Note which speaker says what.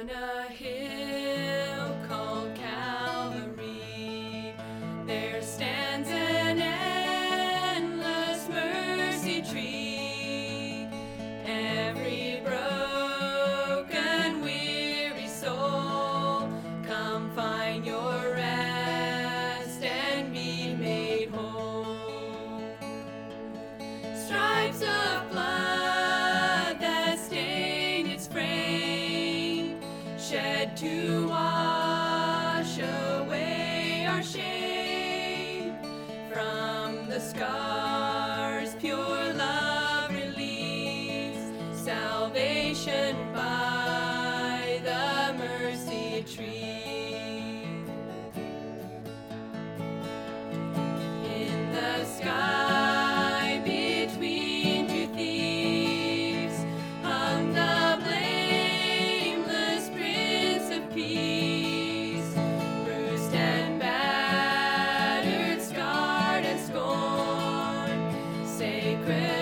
Speaker 1: On a hill called Calvary, there stands an endless mercy tree. Every broken, weary soul, come find your rest and be made whole. Stripes of blood that stain its frame, shed to wash away our shame. From the scars pure love relieves, salvation by the mercy tree. In the sky between two thieves hung the blameless Prince of Peace, bruised and battered, scarred and scorned, sacred